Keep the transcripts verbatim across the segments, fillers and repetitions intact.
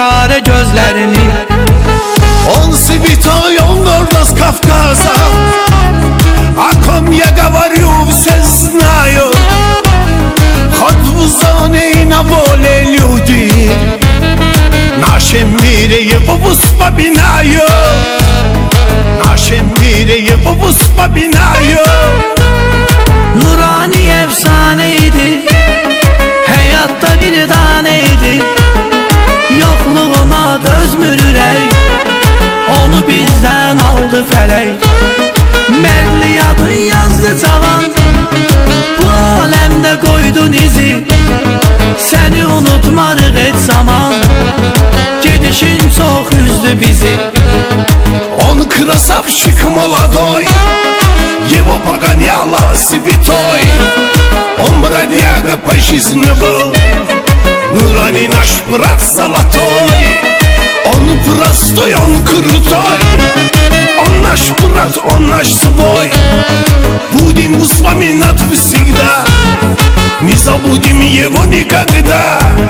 kare gözlerini. Он святой, он гордо с Кавказа. О ком я говорю, все знают. Хоть в зоне и на воле люди, в нашем мире его вспоминаю. В нашем mire yapıp ıspabinayo. Nurani efsaneydi, hayatta bir taneydi. Yokluğuna dözmürürek, onu bizden aldı felek. Merliyatın yazdı tavan, bu alemde koydun izi. Seni unutmarıq et zaman, gidişin çok üzdü bizi. Он красавчик молодой, его погоняла святой. Он бродяга по жизни был, Нурани наш брат золотой. Он простой, он крутой, он наш брат, он наш свой. Будем вспоминать всегда, не забудем его никогда.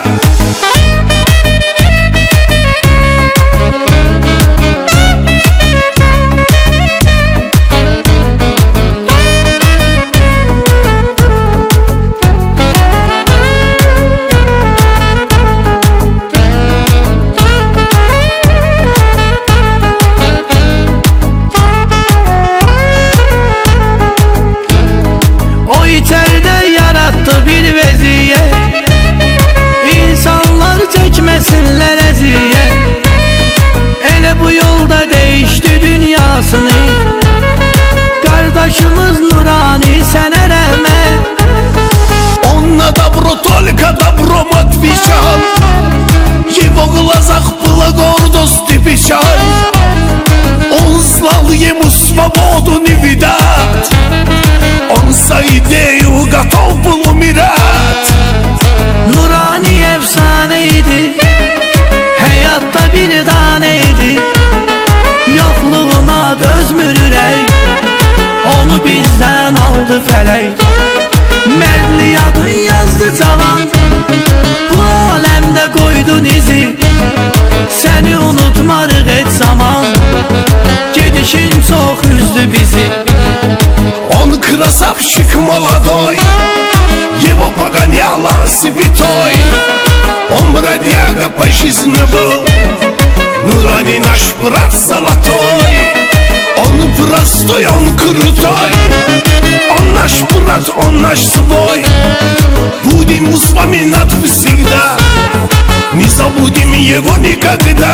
İçeride yarattı bir vaziyet, İnsanlar çekmesinler eziyet. Ele bu yolda değişti dünyasını, Kardeşimiz Nurani sana rahmet. Он на добро, только добром отвечал. В его глазах была гордость и печаль. Он слал ему свободу не видать. Он за идею готов был умирать. Nurani efsaneydi, hayatta bir taneydi. Yokluğuna dözmürürek, onu bizden aldı felek. Merliyatın yazdı tavan, bu alemde koydun izi. Seni unutmarıq et zaman, gidişin çok üzdü bizi. Он красавчик молодой, его погоняла святой. Он бродяга по жизни был, Нурани наш брат золотой. Он простой, он крутой, он наш брат, он наш свой. Будем вспоминать всегда, не забудем его никогда.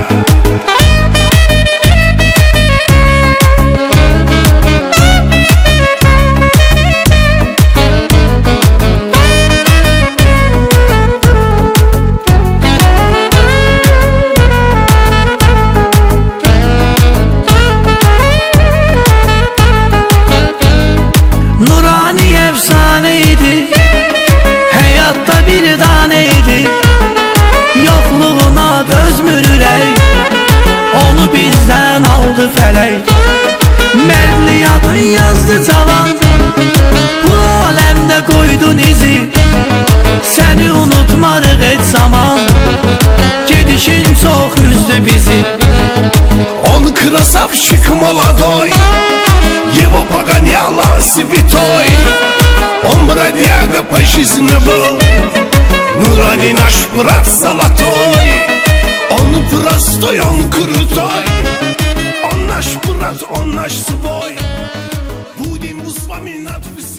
Nurani efsaneydi, hayatta bir taneydi. Yokluğuna dözmürürek, onu bizden aldı felek. Merliyatın yazdı tavan, bu alemde koydun izi. Seni unutmarıq et zaman, gidişin çok üzdü bizi. Он красавчик молодой, его погоняла святой. Он бродяга по жизни был, Нурани наш брат золотой. Он простой, он крутой, он наш брат, он наш свой. Будем вспоминать